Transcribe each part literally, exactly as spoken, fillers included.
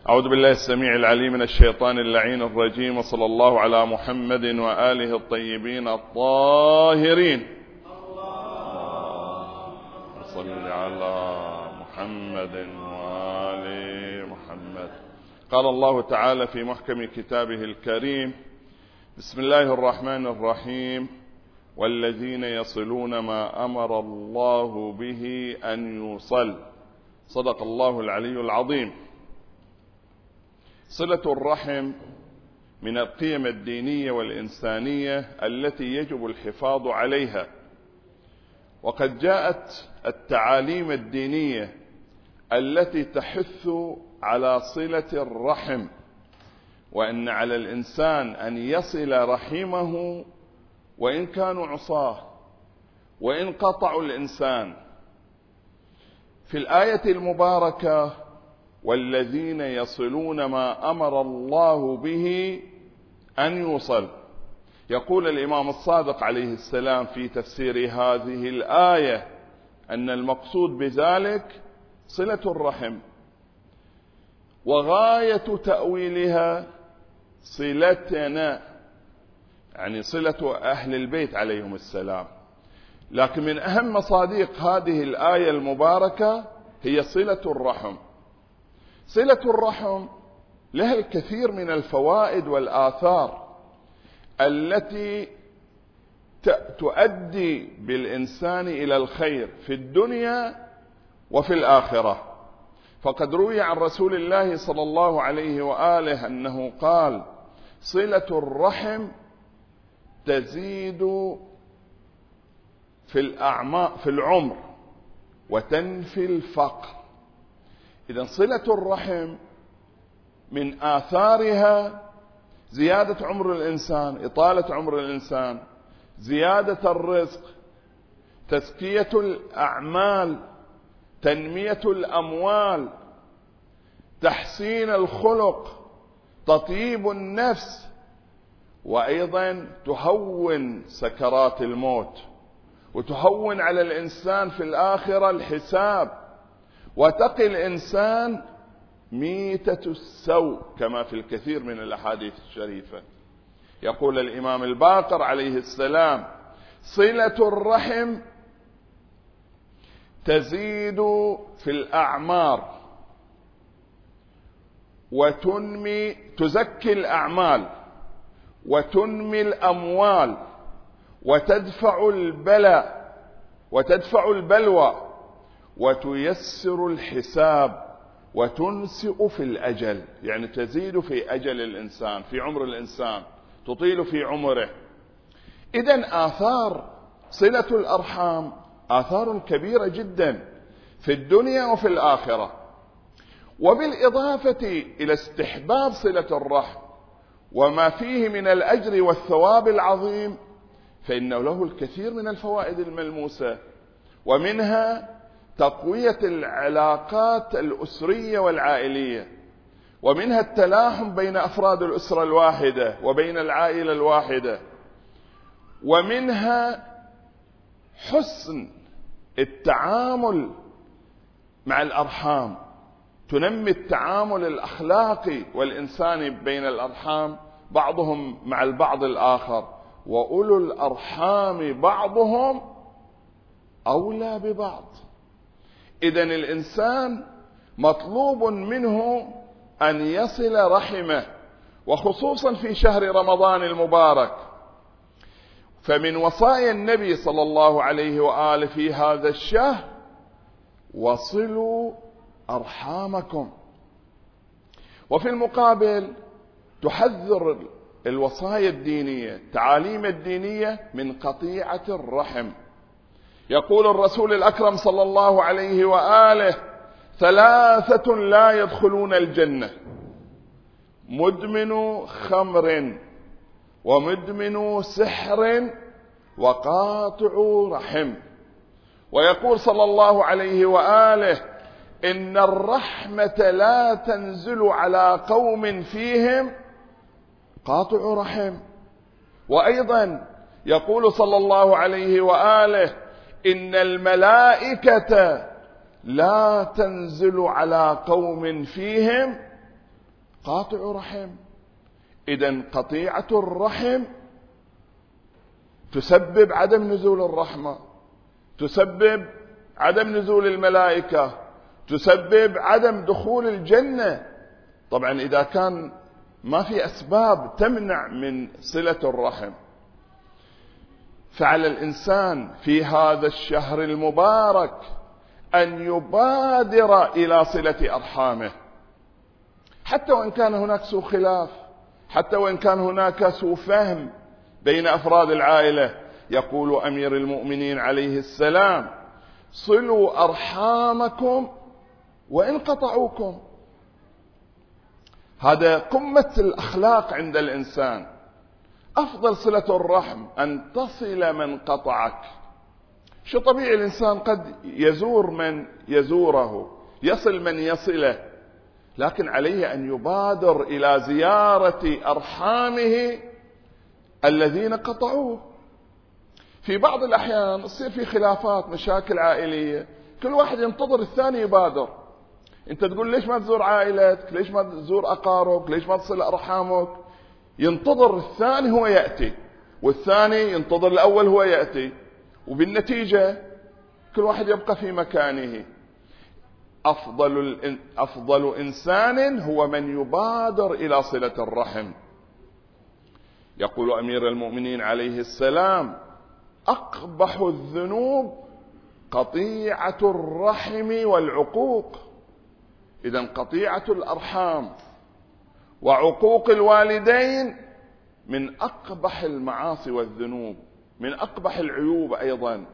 أعوذ بالله السميع العليم من الشيطان اللعين الرجيم، وصلى الله على محمد وآله الطيبين الطاهرين. اللهم صل على محمد وآل محمد. قال الله تعالى في محكم كتابه الكريم: بسم الله الرحمن الرحيم: والذين يصلون ما أمر الله به أن يوصل. صدق الله العلي العظيم. صلة الرحم من القيم الدينية والإنسانية التي يجب الحفاظ عليها، وقد جاءت التعاليم الدينية التي تحث على صلة الرحم، وأن على الإنسان أن يصل رحمه وإن كانوا عصاه وإن قطعوا الإنسان. في الآية المباركة: والذين يصلون ما أمر الله به أن يوصل، يقول الإمام الصادق عليه السلام في تفسير هذه الآية أن المقصود بذلك صلة الرحم، وغاية تأويلها صلتنا، يعني صلة أهل البيت عليهم السلام. لكن من أهم مصادق هذه الآية المباركة هي صلة الرحم. صلة الرحم لها الكثير من الفوائد والآثار التي تؤدي بالإنسان إلى الخير في الدنيا وفي الآخرة. فقد روي عن رسول الله صلى الله عليه وآله أنه قال: صلة الرحم تزيد في الأعمار في العمر وتنفي الفقر. إذن صلة الرحم من آثارها زيادة عمر الإنسان، إطالة عمر الإنسان، زيادة الرزق، تزكية الأعمال، تنمية الأموال، تحسين الخلق، تطيب النفس، وأيضا تهون سكرات الموت، وتهون على الإنسان في الآخرة الحساب، وتقي الإنسان ميتة السوء كما في الكثير من الأحاديث الشريفة. يقول الإمام الباقر عليه السلام: صلة الرحم تزيد في الأعمار وتنمي تزكي الأعمال وتنمي الأموال وتدفع البلاء وتدفع البلوى وتيسر الحساب وتنسئ في الأجل، يعني تزيد في أجل الإنسان، في عمر الإنسان، تطيل في عمره. إذن آثار صلة الأرحام آثار كبيرة جدا في الدنيا وفي الآخرة. وبالإضافة إلى استحباب صلة الرحم وما فيه من الأجر والثواب العظيم، فإنه له الكثير من الفوائد الملموسة، ومنها تقوية العلاقات الأسرية والعائلية، ومنها التلاحم بين أفراد الأسرة الواحدة وبين العائلة الواحدة، ومنها حسن التعامل مع الأرحام، تنمي التعامل الأخلاقي والإنساني بين الأرحام بعضهم مع البعض الآخر، وأولو الأرحام بعضهم أولى ببعض. إذن الإنسان مطلوب منه أن يصل رحمه، وخصوصا في شهر رمضان المبارك. فمن وصايا النبي صلى الله عليه وآله في هذا الشهر: وصلوا أرحامكم. وفي المقابل تحذر الوصايا الدينية، التعاليم الدينية، من قطيعة الرحم. يقول الرسول الأكرم صلى الله عليه وآله: ثلاثة لا يدخلون الجنة: مدمن خمر، ومدمن سحر، وقاطع رحم. ويقول صلى الله عليه وآله: إن الرحمة لا تنزل على قوم فيهم قاطع رحم. وأيضا يقول صلى الله عليه وآله: إن الملائكة لا تنزل على قوم فيهم قاطع رحم. إذن قطيعة الرحم تسبب عدم نزول الرحمة، تسبب عدم نزول الملائكة، تسبب عدم دخول الجنة. طبعا إذا كان ما في أسباب تمنع من صلة الرحم، فعلى الإنسان في هذا الشهر المبارك أن يبادر إلى صلة أرحامه، حتى وإن كان هناك سوء خلاف، حتى وإن كان هناك سوء فهم بين أفراد العائلة. يقول أمير المؤمنين عليه السلام: صلوا أرحامكم وإن قطعوكم. هذا قمة الأخلاق عند الإنسان. أفضل صلة الرحم أن تصل من قطعك. شو طبيعي الإنسان قد يزور من يزوره، يصل من يصله، لكن عليه أن يبادر إلى زيارة أرحامه الذين قطعوه. في بعض الأحيان تصير في خلافات، مشاكل عائلية، كل واحد ينتظر الثاني يبادر. أنت تقول ليش ما تزور عائلتك، ليش ما تزور أقاربك، ليش ما تصل أرحامك؟ ينتظر الثاني هو يأتي، والثاني ينتظر الأول هو يأتي، وبالنتيجة كل واحد يبقى في مكانه. أفضل, أفضل إنسان هو من يبادر إلى صلة الرحم. يقول أمير المؤمنين عليه السلام: أقبح الذنوب قطيعة الرحم والعقوق. إذن قطيعة الأرحام وعقوق الوالدين من أقبح المعاصي والذنوب، من أقبح العيوب أيضا.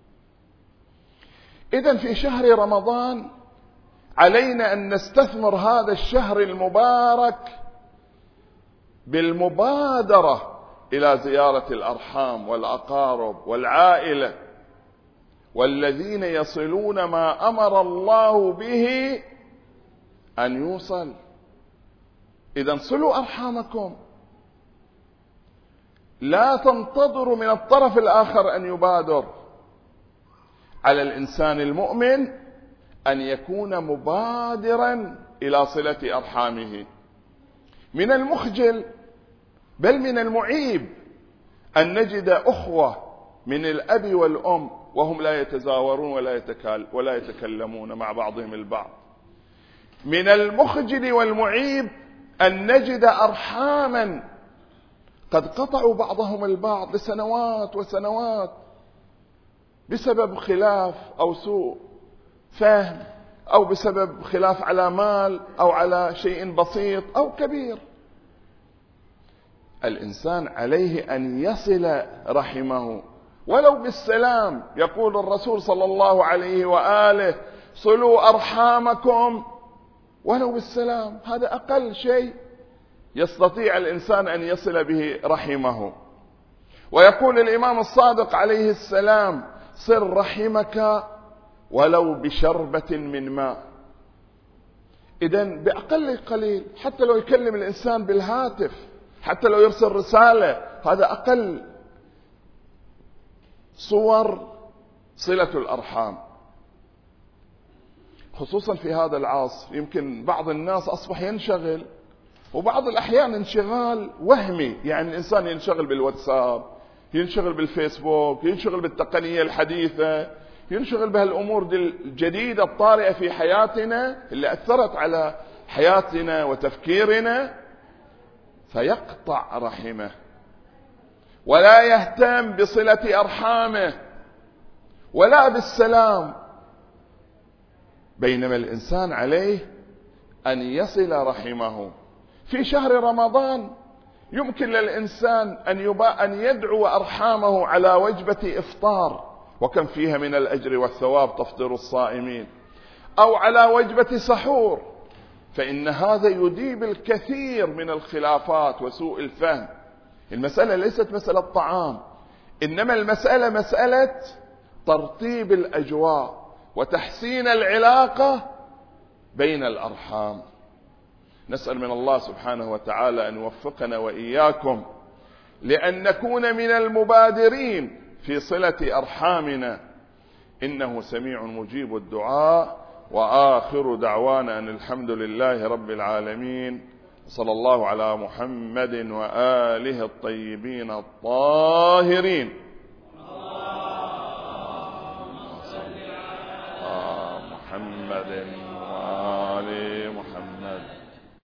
إذن في شهر رمضان علينا أن نستثمر هذا الشهر المبارك بالمبادرة إلى زيارة الأرحام والأقارب والعائلة والذين يصلون ما أمر الله به أن يوصل. إذن صلوا أرحامكم، لا تنتظروا من الطرف الآخر أن يبادر. على الإنسان المؤمن أن يكون مبادرا إلى صلة أرحامه. من المخجل بل من المعيب أن نجد أخوة من الأب والأم وهم لا يتزاورون ولا يتكلمون مع بعضهم البعض. من المخجل والمعيب أن نجد أرحاما قد قطعوا بعضهم البعض لسنوات وسنوات بسبب خلاف أو سوء فهم، أو بسبب خلاف على مال، أو على شيء بسيط أو كبير. الإنسان عليه أن يصل رحمه ولو بالسلام. يقول الرسول صلى الله عليه وآله: صلوا أرحامكم ولو بالسلام. هذا أقل شيء يستطيع الإنسان أن يصل به رحمه. ويقول الإمام الصادق عليه السلام: صل رحمك ولو بشربة من ماء. إذن بأقل قليل، حتى لو يكلم الإنسان بالهاتف، حتى لو يرسل رسالة، هذا أقل صور صلة الأرحام. خصوصا في هذا العصر يمكن بعض الناس أصبح ينشغل، وبعض الأحيان انشغال وهمي، يعني الإنسان ينشغل بالواتساب، ينشغل بالفيسبوك، ينشغل بالتقنية الحديثة، ينشغل بهالأمور الجديدة الطارئة في حياتنا اللي أثرت على حياتنا وتفكيرنا، فيقطع رحمه ولا يهتم بصلة أرحامه ولا بالسلام. بينما الإنسان عليه أن يصل رحمه. في شهر رمضان يمكن للإنسان أن, أن يدعو أرحامه على وجبة إفطار، وكم فيها من الأجر والثواب تفطر الصائمين، أو على وجبة سحور، فإن هذا يذيب الكثير من الخلافات وسوء الفهم. المسألة ليست مسألة طعام، إنما المسألة مسألة ترتيب الأجواء وتحسين العلاقة بين الأرحام. نسأل من الله سبحانه وتعالى أن يوفقنا وإياكم لأن نكون من المبادرين في صلة أرحامنا، إنه سميع مجيب الدعاء. وآخر دعوانا أن الحمد لله رب العالمين. صلى الله على محمد وآله الطيبين الطاهرين. اللهم صل على محمد